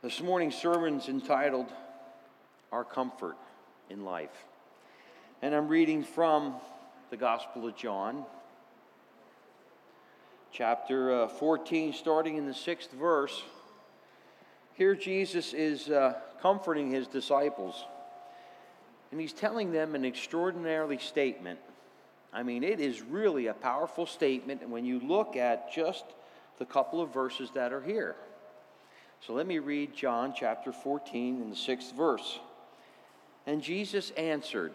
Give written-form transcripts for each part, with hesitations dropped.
This morning's sermon's entitled, Our Comfort in Life. And I'm reading from the Gospel of John, chapter 14, starting in the 6th verse. Here Jesus is comforting his disciples, and he's telling them an extraordinary statement. I mean, it is really a powerful statement when you look at just the couple of verses that are here. So let me read John chapter 14 in the 6th verse. And Jesus answered,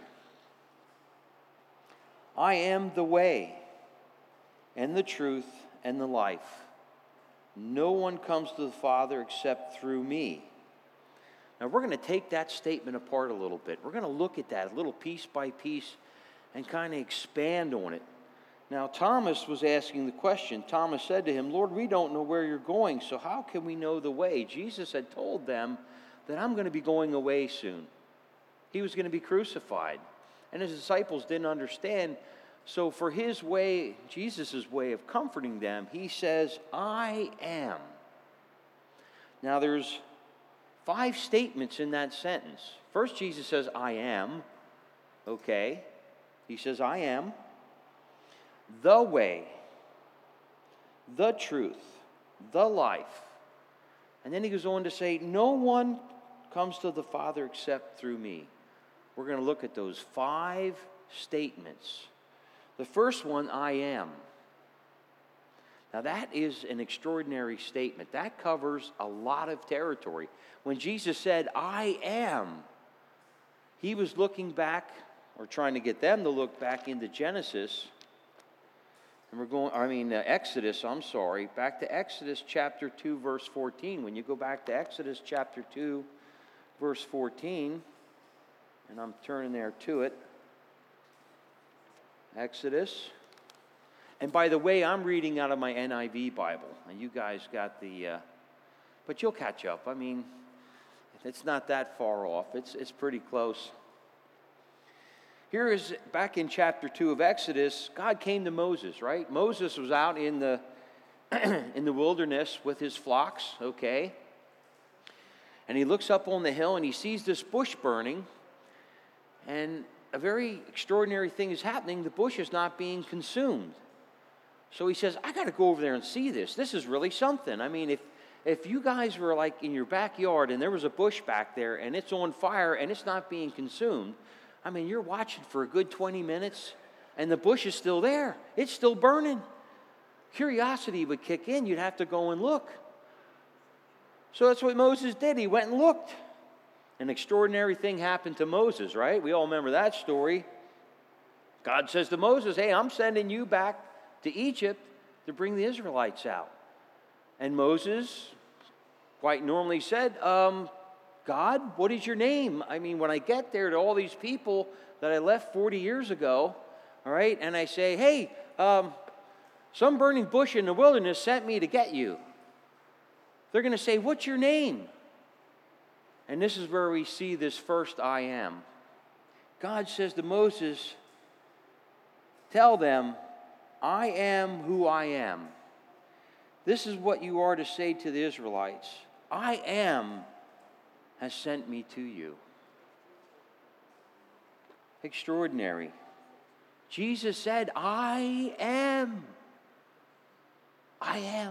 I am the way and the truth and the life. No one comes to the Father except through me. Now we're going to take that statement apart a little bit. We're going to look at that a little piece by piece and kind of expand on it. Now Thomas was asking the question. Thomas said to him, Lord, we don't know where you're going, so how can we know the way? Jesus had told them that I'm going to be going away soon. He was going to be crucified. And his disciples didn't understand. So for his way, Jesus' way of comforting them, he says, I am. Now there's 5 statements in that sentence. First, Jesus says, I am. Okay. He says, I am the way, the truth, the life. And then he goes on to say, no one comes to the Father except through me. We're going to look at those 5 statements. The first one, I am. Now that is an extraordinary statement. That covers a lot of territory. When Jesus said, I am, he was looking back, or trying to get them to look back into Genesis. And Exodus, back to Exodus chapter 2, verse 14. When you go back to Exodus chapter 2, verse 14, and I'm turning there to it. Exodus. And by the way, I'm reading out of my NIV Bible. And you guys got but you'll catch up. I mean, it's not that far off. It's pretty close. Here is, back in chapter 2 of Exodus, God came to Moses, right? Moses was out in the in the wilderness with his flocks, okay? And he looks up on the hill and he sees this bush burning. And a very extraordinary thing is happening. The bush is not being consumed. So he says, I got to go over there and see this. This is really something. I mean, if you guys were like in your backyard and there was a bush back there and it's on fire and it's not being consumed, I mean, you're watching for a good 20 minutes and the bush is still there. It's still burning. Curiosity would kick in. You'd have to go and look. So that's what Moses did. He went and looked. An extraordinary thing happened to Moses, right? We all remember that story. God says to Moses, hey, I'm sending you back to Egypt to bring the Israelites out. And Moses quite normally said, God, what is your name? I mean, when I get there to all these people that I left 40 years ago, all right, and I say, hey, some burning bush in the wilderness sent me to get you. They're going to say, what's your name? And this is where we see this first I am. God says to Moses, tell them, I am who I am. This is what you are to say to the Israelites. I am has sent me to you. Extraordinary. Jesus said, I am. I am.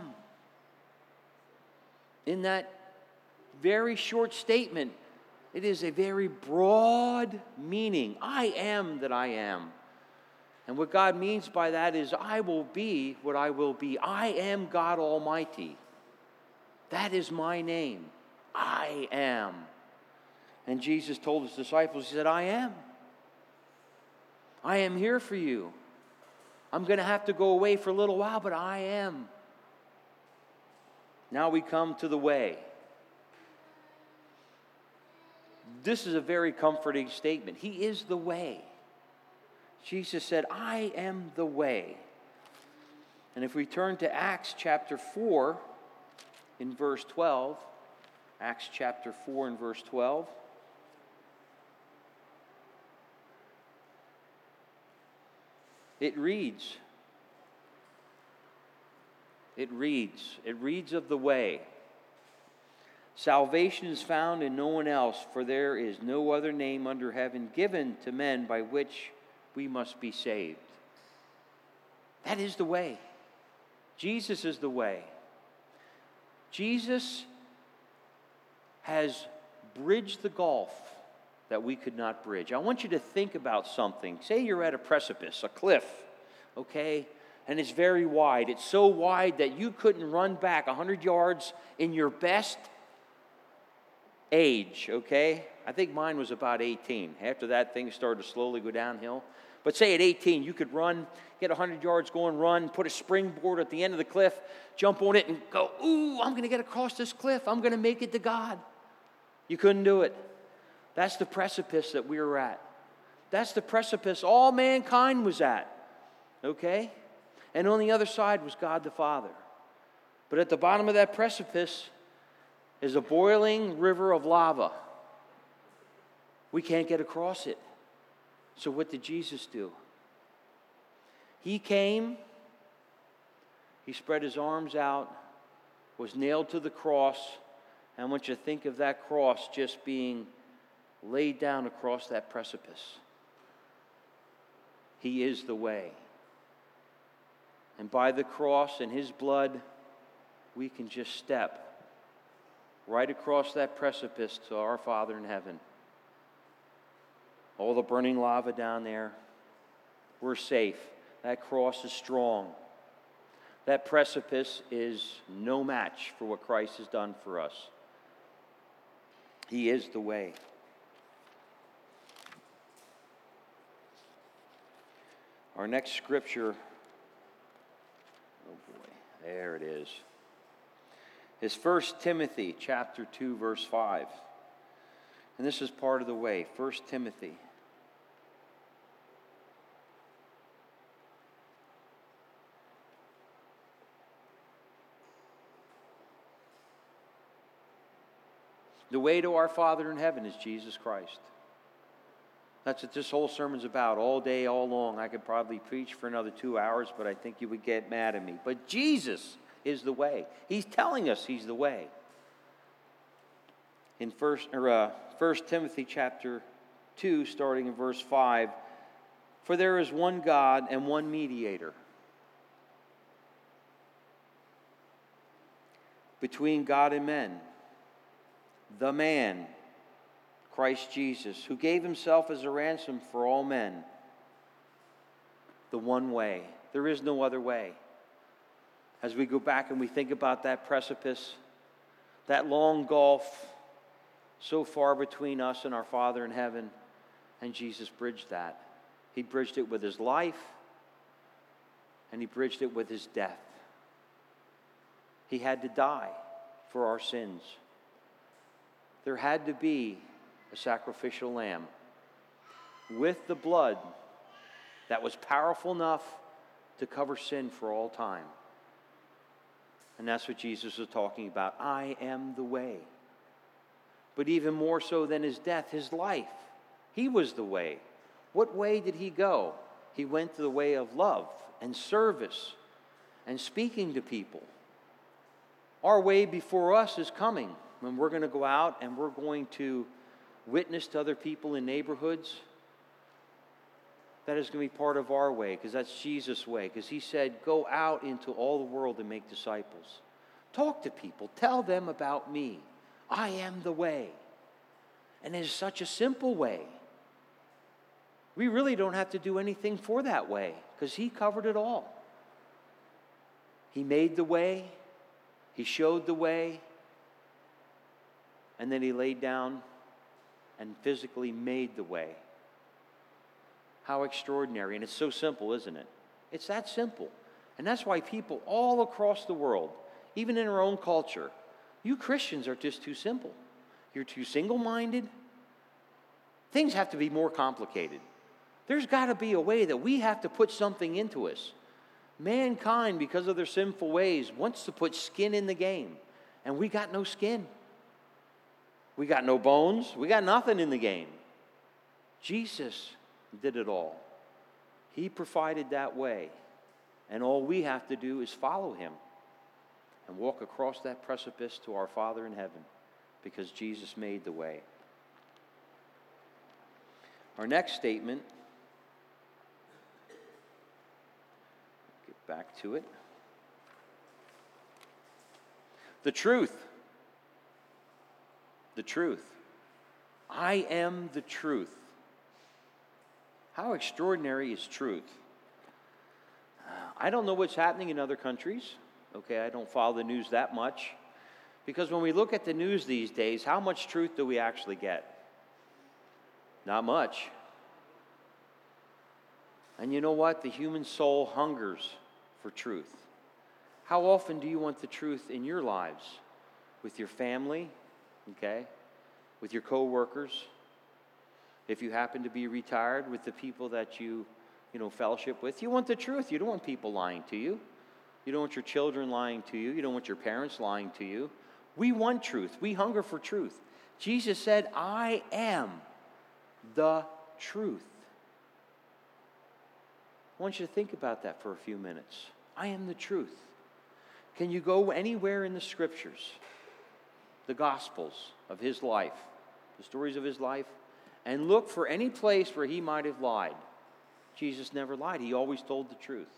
In that very short statement, it is a very broad meaning. I am that I am. And what God means by that is I will be what I will be. I am God Almighty. That is my name. I am. And Jesus told his disciples, he said, I am. I am here for you. I'm going to have to go away for a little while, but I am. Now we come to the way. This is a very comforting statement. He is the way. Jesus said, I am the way. And if we turn to Acts chapter 4 in verse 12, Acts chapter 4 and verse 12. It reads of the way. Salvation is found in no one else, for there is no other name under heaven given to men by which we must be saved. That is the way. Jesus is the way. Jesus has bridged the gulf that we could not bridge. I want you to think about something. Say you're at a precipice, a cliff, okay? And it's very wide. It's so wide that you couldn't run back 100 yards in your best age, okay? I think mine was about 18. After that, things started to slowly go downhill. But say at 18, you could run, get 100 yards going, run, put a springboard at the end of the cliff, jump on it and go, ooh, I'm going to get across this cliff. I'm going to make it to God. You couldn't do it. That's the precipice that we were at. That's the precipice all mankind was at, okay? And on the other side was God the Father. But at the bottom of that precipice is a boiling river of lava. We can't get across it. So what did Jesus do? He came, he spread his arms out, was nailed to the cross, and I want you to think of that cross just being laid down across that precipice. He is the way. And by the cross and his blood, we can just step right across that precipice to our Father in heaven. All the burning lava down there, we're safe. That cross is strong. That precipice is no match for what Christ has done for us. He is the way. Our next scripture, oh boy, there it is 1 Timothy chapter 2, verse 5. And this is part of the way, 1 Timothy. The way to our Father in heaven is Jesus Christ. That's what this whole sermon's about, all day, all long. I could probably preach for another 2 hours, but I think you would get mad at me. But Jesus is the way. He's telling us he's the way. In 1 Timothy chapter 2, starting in verse 5, for there is one God and one mediator between God and men, the man, Christ Jesus, who gave himself as a ransom for all men. The one way. There is no other way. As we go back and we think about that precipice, that long gulf, so far between us and our Father in heaven, and Jesus bridged that. He bridged it with his life, and he bridged it with his death. He had to die for our sins. There had to be a sacrificial lamb with the blood that was powerful enough to cover sin for all time. And that's what Jesus was talking about. I am the way. But even more so than his death, his life. He was the way. What way did he go? He went to the way of love and service and speaking to people. Our way before us is coming. When we're going to go out and we're going to witness to other people in neighborhoods, that is going to be part of our way, because that's Jesus' way. Because he said, go out into all the world and make disciples. Talk to people. Tell them about me. I am the way. And it is such a simple way. We really don't have to do anything for that way, because he covered it all. He made the way. He showed the way. And then he laid down and physically made the way. How extraordinary. And it's so simple, isn't it? It's that simple. And that's why people all across the world, even in our own culture, you Christians are just too simple. You're too single-minded. Things have to be more complicated. There's got to be a way that we have to put something into us. Mankind, because of their sinful ways, wants to put skin in the game. And we got no skin. We got no bones. We got nothing in the game. Jesus did it all. He provided that way. And all we have to do is follow him and walk across that precipice to our Father in heaven. because Jesus made the way. Our next statement, get back to it. The truth. The truth. I am the truth. How extraordinary is truth? I don't know what's happening in other countries. Okay, I don't follow the news that much. Because when we look at the news these days, how much truth do we actually get? Not much. And you know what? The human soul hungers for truth. How often do you want the truth in your lives? With your family, okay? With your co-workers? If you happen to be retired, with the people that you fellowship with. You want the truth. You don't want people lying to you. You don't want your children lying to you. You don't want your parents lying to you. We want truth. We hunger for truth. Jesus said, I am the truth. I want you to think about that for a few minutes. I am the truth. Can you go anywhere in the Scriptures, the Gospels of his life, the stories of his life, and look for any place where he might have lied? Jesus never lied. He always told the truth.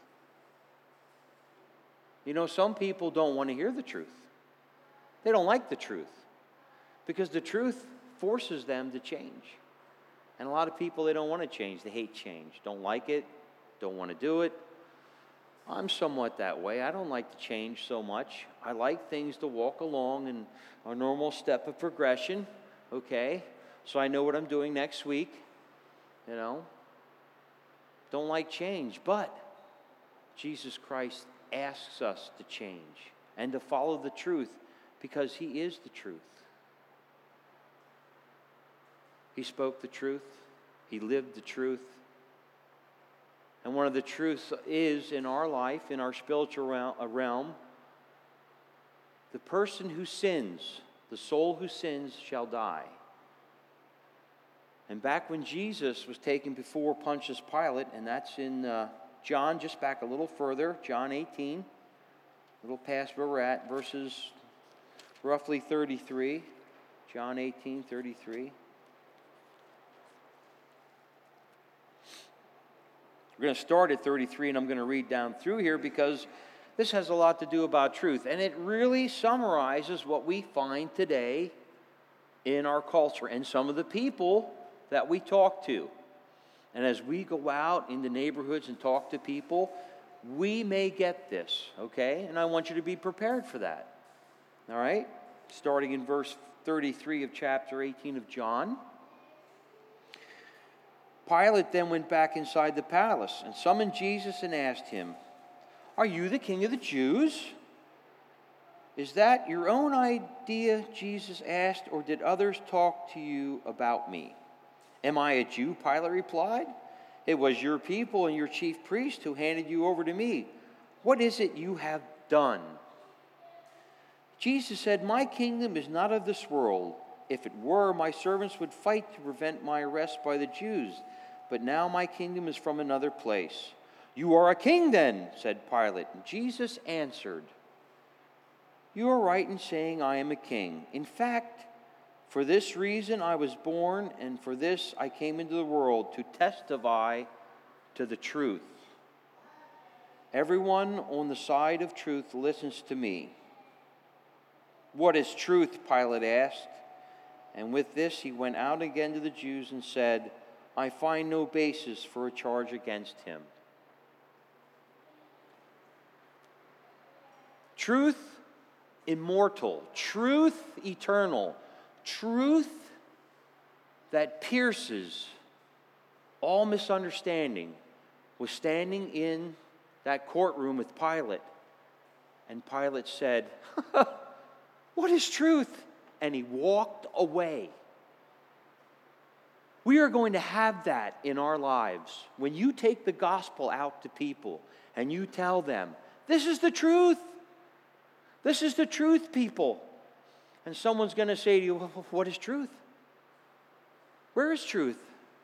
You know, some people don't want to hear the truth. They don't like the truth because the truth forces them to change. And a lot of people, they don't want to change. They hate change. Don't like it. Don't want to do it. I'm somewhat that way. I don't like to change so much. I like things to walk along in our normal step of progression, okay? So I know what I'm doing next week, you know. Don't like change, but Jesus Christ asks us to change and to follow the truth because he is the truth. He spoke the truth. He lived the truth. And one of the truths is in our life, in our spiritual realm, the person who sins, the soul who sins shall die. And back when Jesus was taken before Pontius Pilate, and that's in John, just back a little further, John 18, a little past where we're at, verses roughly 33, John 18, 33. We're going to start at 33, and I'm going to read down through here because this has a lot to do about truth. And it really summarizes what we find today in our culture and some of the people that we talk to. And as we go out in the neighborhoods and talk to people, we may get this, okay? And I want you to be prepared for that, all right? Starting in verse 33 of chapter 18 of John. Pilate then went back inside the palace and summoned Jesus and asked him, "Are you the king of the Jews?" "Is that your own idea?" Jesus asked, "or did others talk to you about me?" "Am I a Jew?" Pilate replied. "It was your people and your chief priest who handed you over to me. What is it you have done?" Jesus said, "My kingdom is not of this world. If it were, my servants would fight to prevent my arrest by the Jews. But now my kingdom is from another place." "You are a king then," said Pilate. And Jesus answered, "You are right in saying I am a king. In fact, for this reason I was born, and for this I came into the world, to testify to the truth. Everyone on the side of truth listens to me." "What is truth?" Pilate asked. And with this he went out again to the Jews and said, "I find no basis for a charge against him." Truth immortal, truth eternal, truth that pierces all misunderstanding was standing in that courtroom with Pilate. And Pilate said, "What is truth?" And he walked away. We are going to have that in our lives. When you take the gospel out to people and you tell them, "This is the truth. This is the truth, people." And someone's going to say to you, "Well, what is truth? Where is truth?"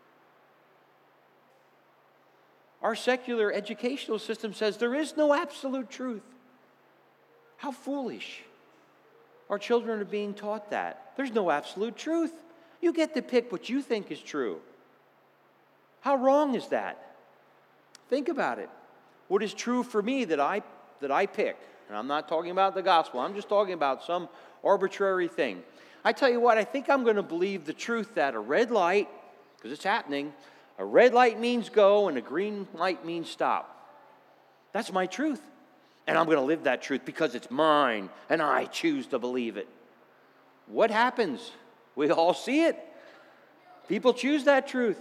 Our secular educational system says there is no absolute truth. How foolish. Our children are being taught that. There's no absolute truth. You get to pick what you think is true. How wrong is that? Think about it. What is true for me that I pick? And I'm not talking about the gospel. I'm just talking about some arbitrary thing. I tell you what, I think I'm going to believe the truth that a red light, because it's happening, a red light means go and a green light means stop. That's my truth. And I'm going to live that truth because it's mine and I choose to believe it. What happens? We all see it. People choose that truth.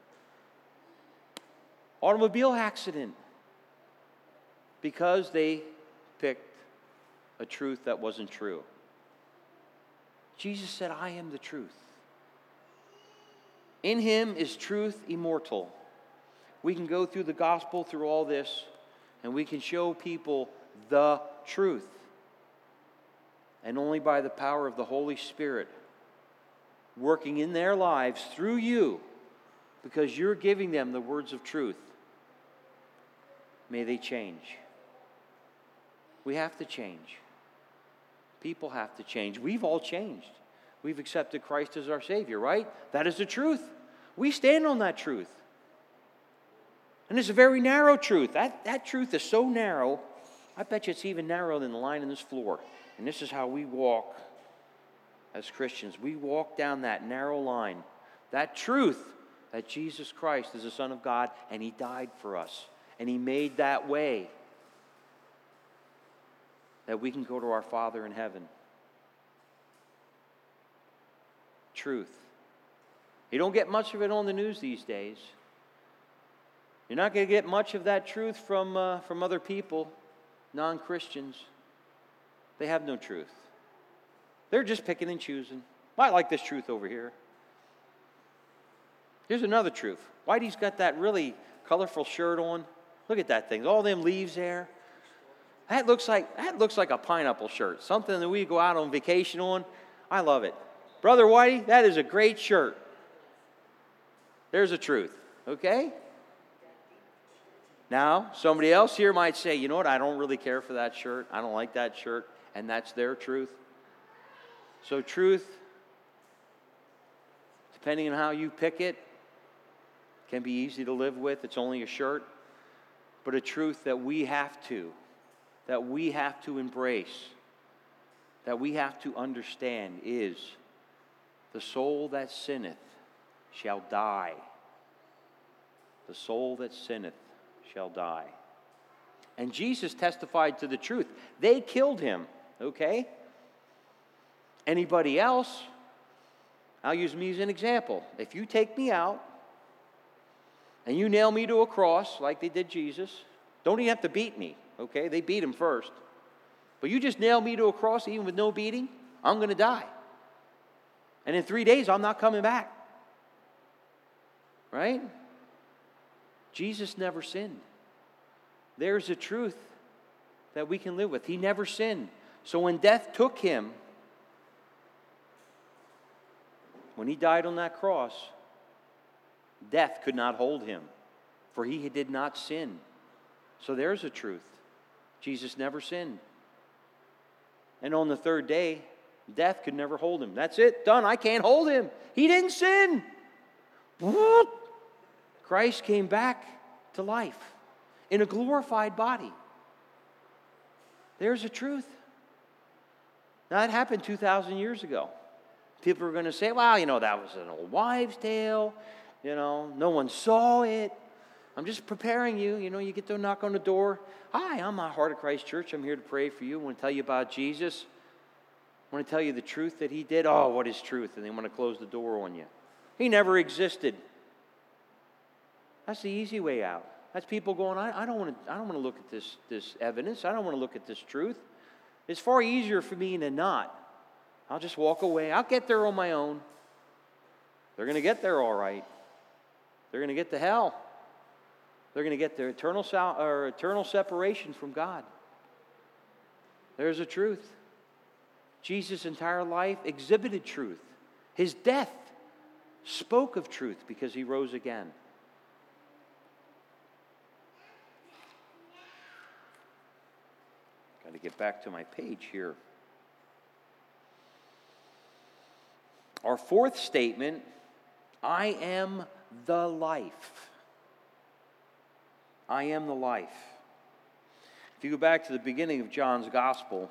Automobile accident. Because they picked a truth that wasn't true. Jesus said, I am the truth. In him is truth immortal. We can go through the gospel, through all this, and we can show people the truth. And only by the power of the Holy Spirit working in their lives through you, because you're giving them the words of truth, may they change. We have to change. People have to change. We've all changed. We've accepted Christ as our Savior, right? That is the truth. We stand on that truth. And it's a very narrow truth. That truth is so narrow, I bet you it's even narrower than the line in this floor. And this is how we walk as Christians. We walk down that narrow line. That truth that Jesus Christ is the Son of God and He died for us. And He made that way that we can go to our Father in heaven. Truth. You don't get much of it on the news these days. You're not going to get much of that truth from other people, non-Christians. They have no truth. They're just picking and choosing. I like this truth over here. Here's another truth. Whitey's got that really colorful shirt on. Look at that thing. All them leaves there. That looks like a pineapple shirt. Something that we go out on vacation on. I love it. Brother Whitey, that is a great shirt. There's a truth. Okay? Now, somebody else here might say, you know what, I don't really care for that shirt. I don't like that shirt. And that's their truth. So truth, depending on how you pick it, can be easy to live with. It's only a shirt. But a truth that we have to embrace, that we have to understand is, the soul that sinneth shall die. The soul that sinneth shall die. And Jesus testified to the truth. They killed him, okay? Anybody else, I'll use me as an example. If you take me out and you nail me to a cross like they did Jesus, don't even have to beat me, okay? They beat him first. But you just nail me to a cross even with no beating, I'm going to die. And in 3 days, I'm not coming back. Right? Jesus never sinned. There's a truth that we can live with. He never sinned. So when death took him, when he died on that cross, death could not hold him, for he did not sin. So there's a truth. Jesus never sinned. And on the third day, death could never hold him. That's it. Done. I can't hold him. He didn't sin. Whoop. Christ came back to life in a glorified body. There's a truth. Now, that happened 2,000 years ago. People are going to say, well, that was an old wives' tale. No one saw it. I'm just preparing you. You get to knock on the door. Hi, I'm a Heart of Christ Church. I'm here to pray for you. I want to tell you about Jesus. I want to tell you the truth that he did. Oh, what is truth? And they want to close the door on you. He never existed. That's the easy way out. That's people going, I don't want to look at this evidence. I don't want to look at this truth. It's far easier for me than not. I'll just walk away. I'll get there on my own. They're going to get there all right. They're going to get to hell. They're going to get their eternal separation from God. There's a truth. Jesus' entire life exhibited truth. His death spoke of truth because he rose again. Got to get back to my page here. Our fourth statement, I am the life. I am the life. If you go back to the beginning of John's gospel,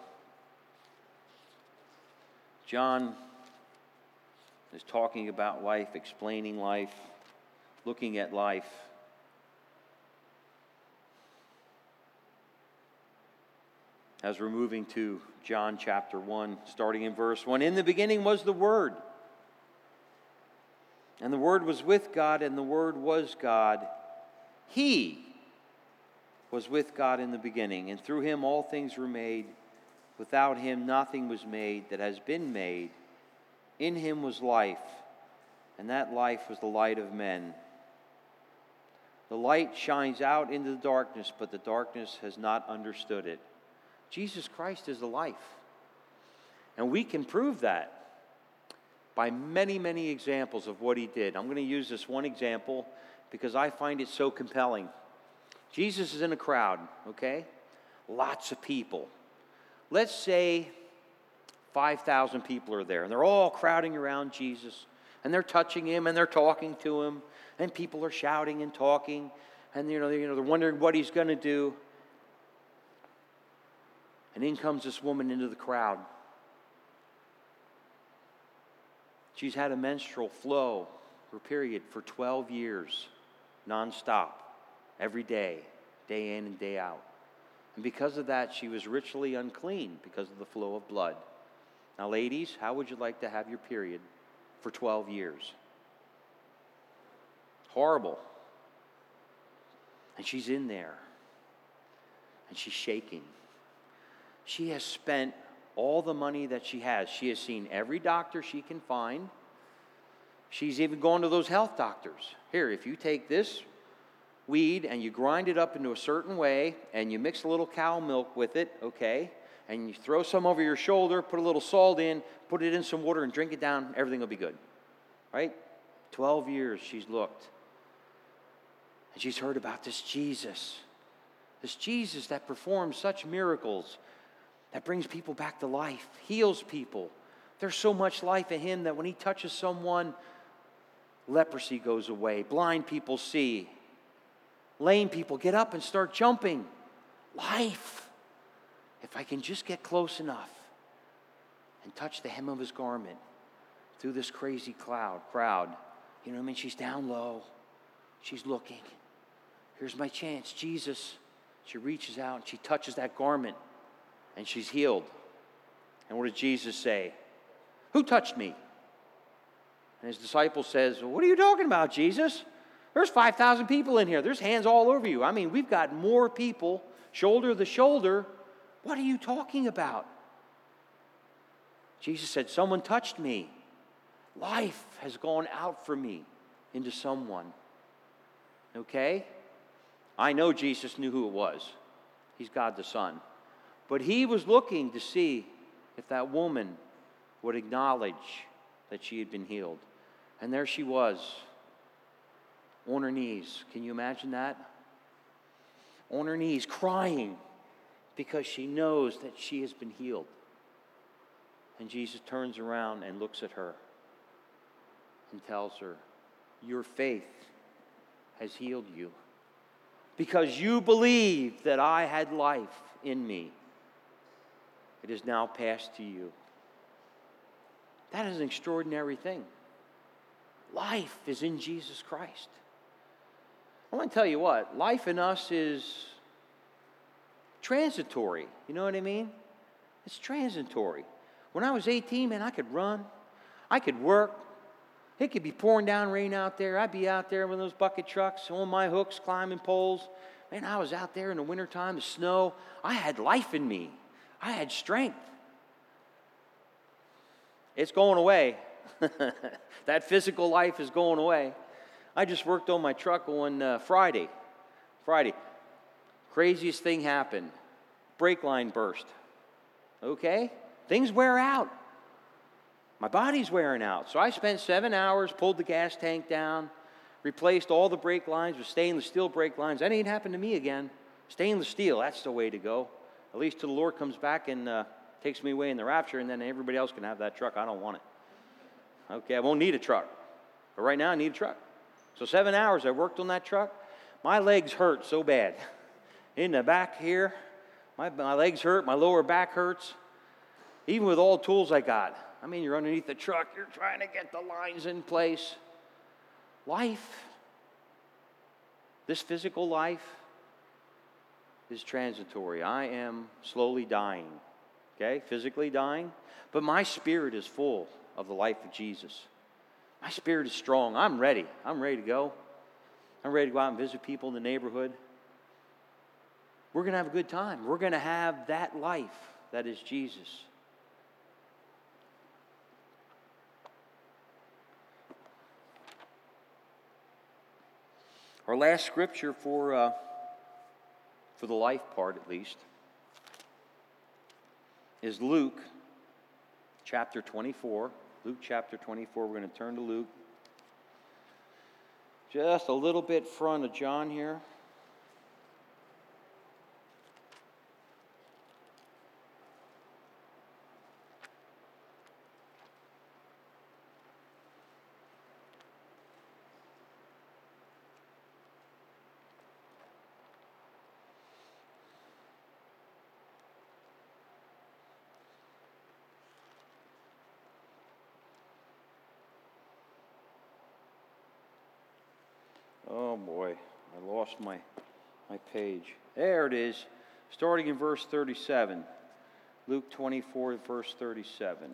John is talking about life, explaining life, looking at life. As we're moving to John chapter 1, starting in verse 1, in the beginning was the Word, and the Word was with God, and the Word was God. He was with God in the beginning, and through him all things were made. Without him nothing was made that has been made. In him was life, and that life was the light of men. The light shines out into the darkness, but the darkness has not understood it. Jesus Christ is the life. And we can prove that by many, many examples of what he did. I'm going to use this one example because I find it so compelling. Jesus is in a crowd, okay? Lots of people. Let's say 5,000 people are there, and they're all crowding around Jesus, and they're touching him, and they're talking to him, and people are shouting and talking, and they're wondering what he's going to do. And in comes this woman into the crowd. She's had a menstrual flow or period for 12 years, nonstop, every day, day in and day out. And because of that, she was ritually unclean because of the flow of blood. Now, ladies, how would you like to have your period for 12 years? Horrible. And she's in there, and she's shaking. She has spent all the money that she has. She has seen every doctor she can find. She's even gone to those health doctors. Here, if you take this weed and you grind it up into a certain way and you mix a little cow milk with it, okay, and you throw some over your shoulder, put a little salt in, put it in some water and drink it down, everything will be good, right? 12 years she's looked. And she's heard about this Jesus that performs such miracles, that brings people back to life, heals people. There's so much life in him that when he touches someone, leprosy goes away, blind people see, lame people get up and start jumping. Life. If I can just get close enough and touch the hem of his garment through this crazy crowd, you know what I mean? She's down low. She's looking. Here's my chance, Jesus. She reaches out and she touches that garment and she's healed. And what does Jesus say? Who touched me? And his disciple says, well, what are you talking about, Jesus? There's 5,000 people in here. There's hands all over you. I mean, we've got more people, shoulder to shoulder. What are you talking about? Jesus said, someone touched me. Life has gone out from me into someone. Okay? I know Jesus knew who it was. He's God the Son. But he was looking to see if that woman would acknowledge that she had been healed. And there she was, on her knees. Can you imagine that? On her knees, crying because she knows that she has been healed. And Jesus turns around and looks at her and tells her, your faith has healed you. Because you believed that I had life in me, it is now passed to you. That is an extraordinary thing. Life is in Jesus Christ. I want to tell you what, life in us is transitory. You know what I mean? It's transitory. When I was 18, man, I could run. I could work. It could be pouring down rain out there. I'd be out there with those bucket trucks, on my hooks, climbing poles. Man, I was out there in the wintertime, the snow. I had life in me. I had strength. It's going away. That physical life is going away. I just worked on my truck on Friday. Craziest thing happened. Brake line burst. Okay? Things wear out. My body's wearing out. So I spent 7 hours, pulled the gas tank down, replaced all the brake lines with stainless steel brake lines. That ain't happened to me again. Stainless steel, that's the way to go. At least till the Lord comes back and takes me away in the rapture, and then everybody else can have that truck. I don't want it. Okay, I won't need a truck. But right now I need a truck. So 7 hours I worked on that truck. My legs hurt so bad. In the back here, my legs hurt, my lower back hurts. Even with all the tools I got. I mean, you're underneath the truck, you're trying to get the lines in place. Life, this physical life, is transitory. I am slowly dying, okay, physically dying, but my spirit is full of the life of Jesus. My spirit is strong. I'm ready. I'm ready to go. I'm ready to go out and visit people in the neighborhood. We're going to have a good time. We're going to have that life that is Jesus. Our last scripture for the life part, at least, is Luke chapter 24. Luke chapter 24. We're going to turn to Luke. Just a little bit front of John here. Oh boy, I lost my page. There it is, starting in verse 37. Luke 24, verse 37.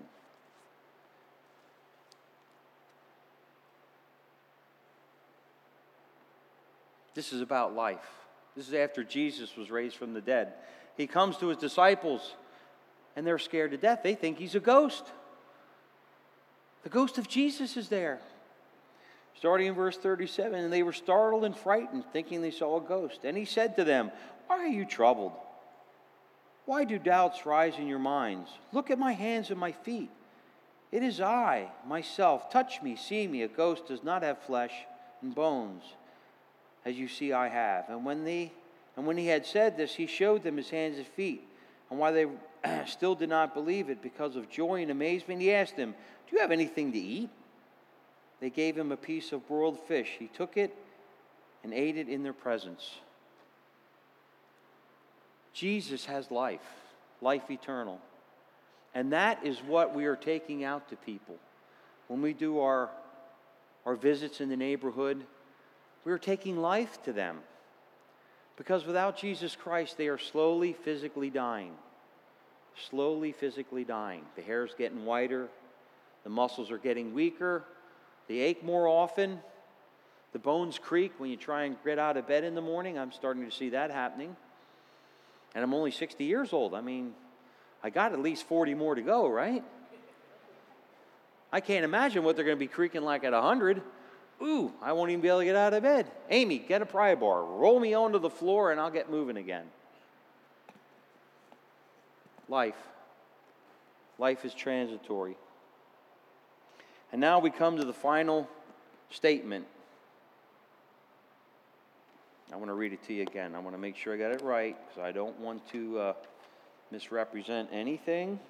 This is about life. This is after Jesus was raised from the dead. He comes to his disciples, and they're scared to death. They think he's a ghost. The ghost of Jesus is there. Starting in verse 37, and they were startled and frightened, thinking they saw a ghost. And he said to them, "Why are you troubled? Why do doubts rise in your minds? Look at my hands and my feet. It is I, myself. Touch me, see me. A ghost does not have flesh and bones, as you see I have." And when he had said this, he showed them his hands and feet. And while they still did not believe it because of joy and amazement, he asked them, "Do you have anything to eat?" They gave him a piece of broiled fish. He took it and ate it in their presence. Jesus has life, life eternal. And that is what we are taking out to people. When we do our visits in the neighborhood, we are taking life to them. Because without Jesus Christ, they are slowly physically dying. Slowly physically dying. The hair's getting whiter. The muscles are getting weaker. They ache more often. The bones creak when you try and get out of bed in the morning. I'm starting to see that happening. And I'm only 60 years old. I mean, I got at least 40 more to go, right? I can't imagine what they're going to be creaking like at 100. Ooh, I won't even be able to get out of bed. Amy, get a pry bar. Roll me onto the floor and I'll get moving again. Life. Life is transitory. And now we come to the final statement. I want to read it to you again. I want to make sure I got it right because I don't want to misrepresent anything.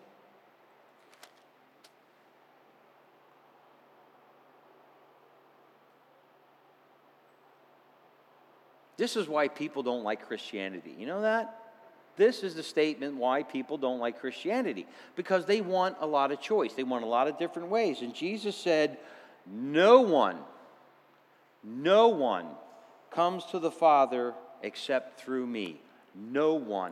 This is why people don't like Christianity. You know that? This is the statement why people don't like Christianity. Because they want a lot of choice. They want a lot of different ways. And Jesus said, no one comes to the Father except through me. No one.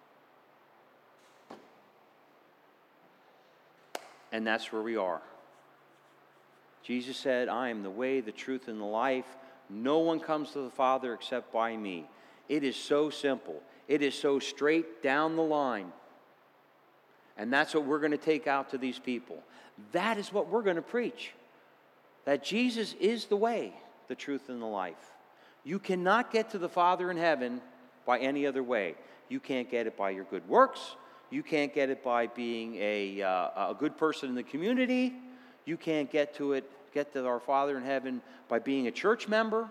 And that's where we are. Jesus said, I am the way, the truth, and the life. No one comes to the Father except by me. It is so simple. It is so straight down the line. And that's what we're going to take out to these people. That is what we're going to preach. That Jesus is the way, the truth, and the life. You cannot get to the Father in heaven by any other way. You can't get it by your good works. You can't get it by being a good person in the community. You can't get to our Father in heaven by being a church member.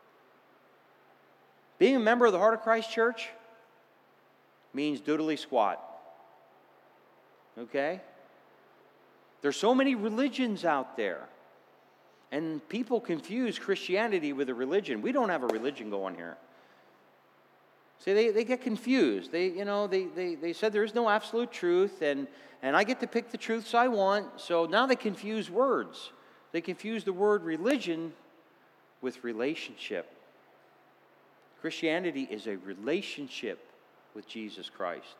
Being a member of the Heart of Christ Church means doodly squat. Okay? There's so many religions out there. And people confuse Christianity with a religion. We don't have a religion going here. See, they get confused. They said there is no absolute truth, and I get to pick the truths I want. So now they confuse words. They confuse the word religion with relationship. Christianity is a relationship with Jesus Christ.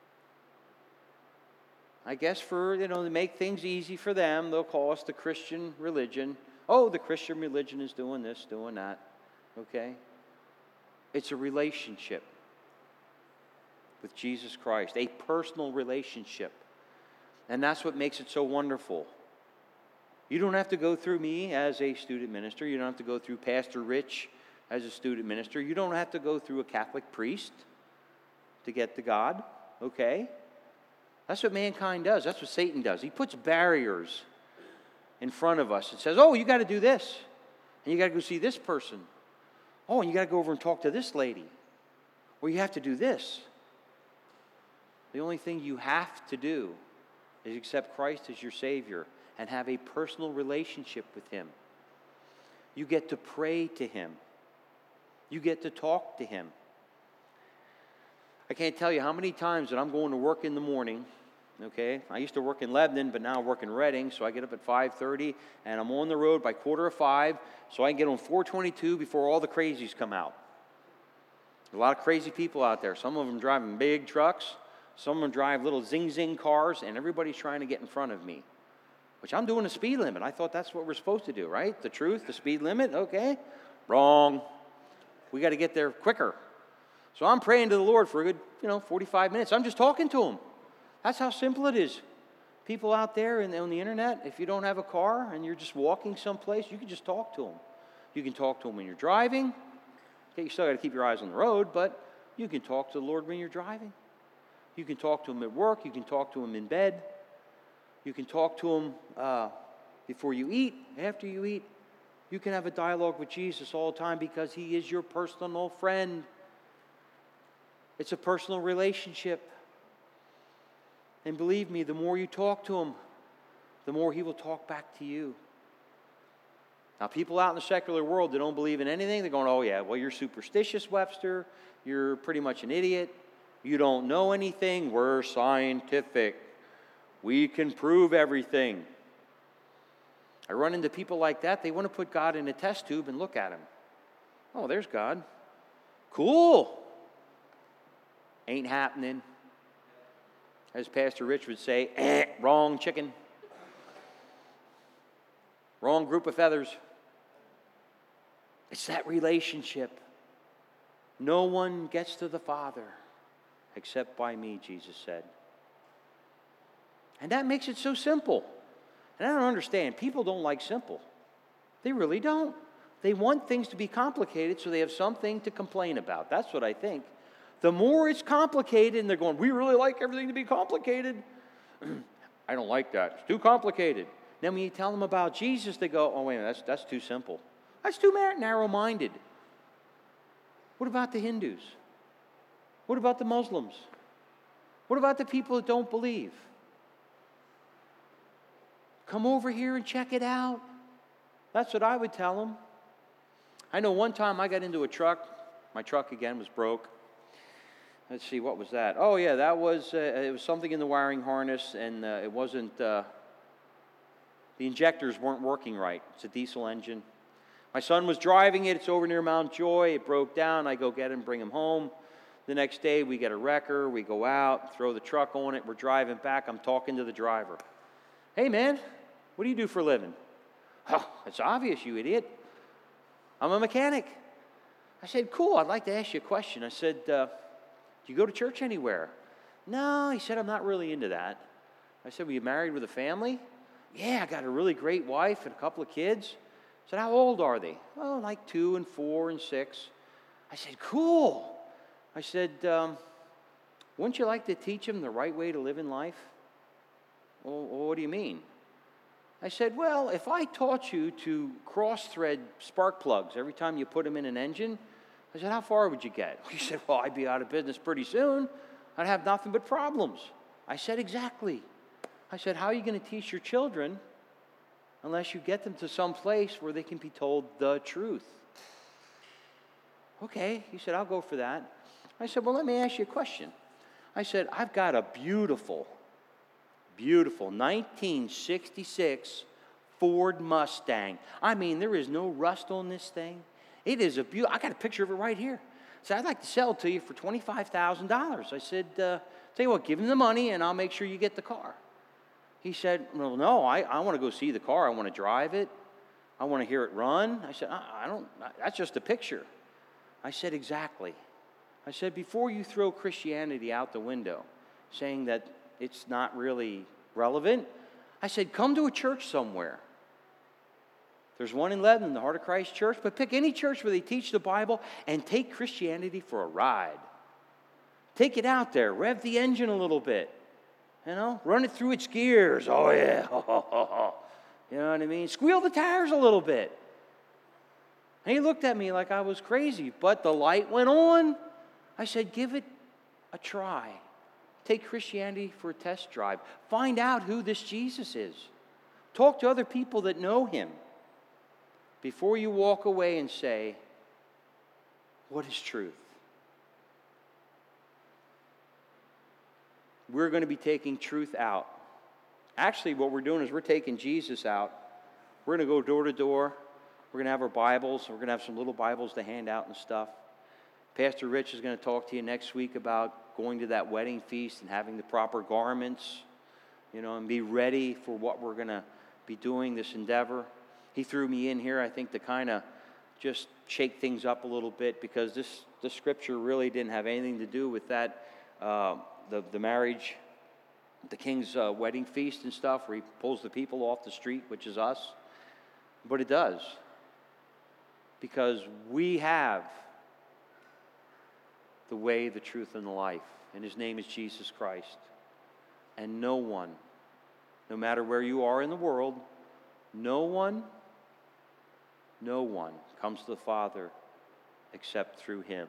I guess to make things easy for them, they'll call us the Christian religion. Oh, the Christian religion is doing this, doing that. Okay? It's a relationship with Jesus Christ, a personal relationship. And that's what makes it so wonderful. You don't have to go through me as a student minister. You don't have to go through Pastor Rich as a student minister. You don't have to go through a Catholic priest to get to God. Okay? That's what mankind does. That's what Satan does. He puts barriers in front of us and says, oh, you got to do this. And you got to go see this person. Oh, and you got to go over and talk to this lady. Or you have to do this. The only thing you have to do is accept Christ as your Savior and have a personal relationship with Him. You get to pray to Him. You get to talk to Him. I can't tell you how many times that I'm going to work in the morning. Okay, I used to work in Lebanon, but now I work in Reading, so I get up at 5:30, and I'm on the road by 4:45, so I can get on 422 before all the crazies come out. There's a lot of crazy people out there. Some of them driving big trucks, some of them drive little zing-zing cars, and everybody's trying to get in front of me, which I'm doing the speed limit. I thought that's what we're supposed to do, right? The truth, the speed limit, okay? Wrong. We got to get there quicker. So I'm praying to the Lord for a good, 45 minutes. I'm just talking to Him. That's how simple it is. People out there on the internet, if you don't have a car and you're just walking someplace, you can just talk to them. You can talk to them when you're driving. Okay, you still got to keep your eyes on the road, but you can talk to the Lord when you're driving. You can talk to Him at work. You can talk to Him in bed. You can talk to Him before you eat, after you eat. You can have a dialogue with Jesus all the time because He is your personal friend. It's a personal relationship. And believe me, the more you talk to Him, the more He will talk back to you. Now, people out in the secular world that don't believe in anything, they're going, oh yeah, well, you're superstitious, Webster. You're pretty much an idiot. You don't know anything. We're scientific. We can prove everything. I run into people like that. They want to put God in a test tube and look at Him. Oh, there's God. Cool. Ain't happening. As Pastor Rich would say, wrong chicken. Wrong group of feathers. It's that relationship. No one gets to the Father except by me, Jesus said. And that makes it so simple. And I don't understand. People don't like simple. They really don't. They want things to be complicated so they have something to complain about. That's what I think. The more it's complicated, and they're going, we really like everything to be complicated. I don't like that. It's too complicated. Then when you tell them about Jesus, they go, oh, wait a minute, that's too simple. That's too narrow-minded. What about the Hindus? What about the Muslims? What about the people that don't believe? Come over here and check it out. That's what I would tell them. I know one time I got into a truck. My truck, again, was broke. Let's see, what was that? Oh, yeah, that was, it was something in the wiring harness, and it wasn't, the injectors weren't working right. It's a diesel engine. My son was driving it. It's over near Mount Joy. It broke down. I go get him, bring him home. The next day, we get a wrecker. We go out, throw the truck on it. We're driving back. I'm talking to the driver. Hey, man, what do you do for a living? Oh, it's obvious, you idiot. I'm a mechanic. I said, cool, I'd like to ask you a question. I said, do you go to church anywhere? No, he said, I'm not really into that. I said, were you married with a family? Yeah, I got a really great wife and a couple of kids. I said, how old are they? Oh, like 2 and 4 and 6. I said, cool. I said, wouldn't you like to teach them the right way to live in life? Well, what do you mean? I said, well, if I taught you to cross-thread spark plugs every time you put them in an engine, I said, how far would you get? He said, well, I'd be out of business pretty soon. I'd have nothing but problems. I said, exactly. I said, how are you going to teach your children unless you get them to some place where they can be told the truth? Okay, he said, I'll go for that. I said, well, let me ask you a question. I said, I've got a beautiful 1966 Ford Mustang. I mean, there is no rust on this thing. It is a beautiful, I got a picture of it right here. So I'd like to sell it to you for $25,000. I said, tell you what, give him the money and I'll make sure you get the car. He said, well, no, I want to go see the car. I want to drive it. I want to hear it run. I said, I don't, that's just a picture. I said, exactly. I said, before you throw Christianity out the window, saying that it's not really relevant, I said, come to a church somewhere. There's one in Lebanon, the Heart of Christ Church, but pick any church where they teach the Bible and take Christianity for a ride. Take it out there, rev the engine a little bit, run it through its gears. Oh, yeah. You know what I mean? Squeal the tires a little bit. And he looked at me like I was crazy, but the light went on. I said, give it a try. Take Christianity for a test drive. Find out who this Jesus is. Talk to other people that know him before you walk away and say, what is truth? We're going to be taking truth out. Actually, what we're doing is we're taking Jesus out. We're going to go door to door. We're going to have our Bibles. We're going to have some little Bibles to hand out and stuff. Pastor Rich is going to talk to you next week about going to that wedding feast and having the proper garments, and be ready for what we're going to be doing, this endeavor. He threw me in here, I think, to kind of just shake things up a little bit, because this scripture really didn't have anything to do with that, the marriage, the king's wedding feast and stuff, where he pulls the people off the street, which is us. But it does. Because we have the way, the truth, and the life. And his name is Jesus Christ. And no one, no matter where you are in the world, no one comes to the Father except through him.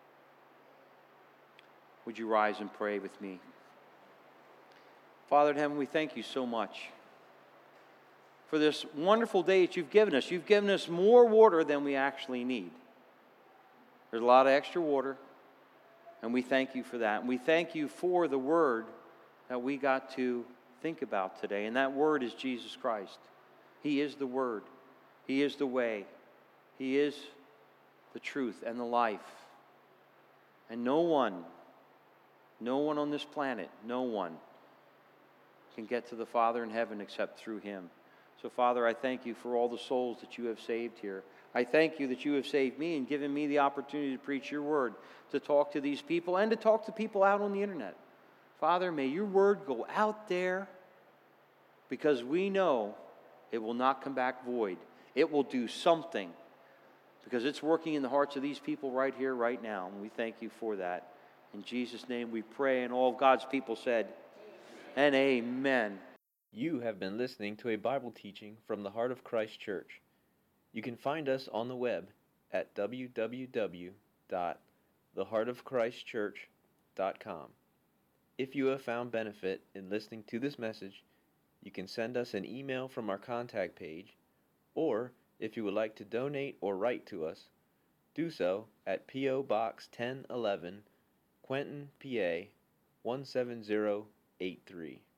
Would you rise and pray with me? Father in heaven, we thank you so much for this wonderful day that you've given us. You've given us more water than we actually need. There's a lot of extra water, and we thank you for that. And we thank you for the word that we got to think about today, and that word is Jesus Christ. He is the word. He is the way. He is the truth and the life. And no one on this planet, no one can get to the Father in heaven except through him. So, Father, I thank you for all the souls that you have saved here. I thank you that you have saved me and given me the opportunity to preach your word, to talk to these people, and to talk to people out on the internet. Father, may your word go out there, because we know it will not come back void. It will do something, because it's working in the hearts of these people right here, right now. And we thank you for that. In Jesus' name we pray, and all of God's people said, and amen. You have been listening to a Bible teaching from the Heart of Christ Church. You can find us on the web at www.theheartofchristchurch.com. If you have found benefit in listening to this message, you can send us an email from our contact page, or if you would like to donate or write to us, do so at P.O. Box 1011, Quentin, PA 17083.